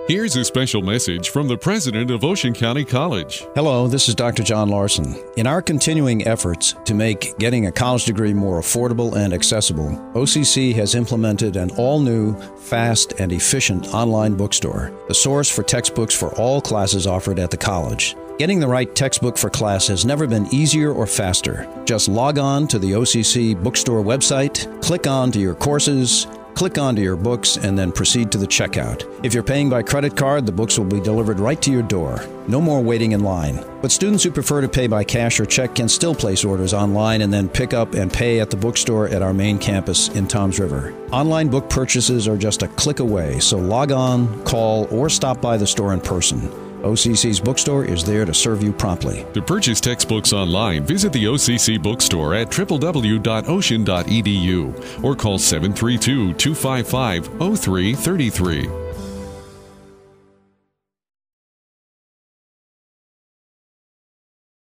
Here's a special message from the president of Ocean County College. Hello, this is Dr. John Larson. In our continuing efforts to make getting a college degree more affordable and accessible, OCC has implemented an all-new, fast, and efficient online bookstore, the source for textbooks for all classes offered at the college. Getting the right textbook for class has never been easier or faster. Just log on to the OCC bookstore website, click on to your courses, click onto your books, and then proceed to the checkout. If you're paying by credit card, the books will be delivered right to your door. No more waiting in line. But students who prefer to pay by cash or check can still place orders online and then pick up and pay at the bookstore at our main campus in Toms River. Online book purchases are just a click away, so log on, call, or stop by the store in person. OCC's bookstore is there to serve you promptly. To purchase textbooks online, visit the OCC bookstore at www.ocean.edu or call 732-255-0333.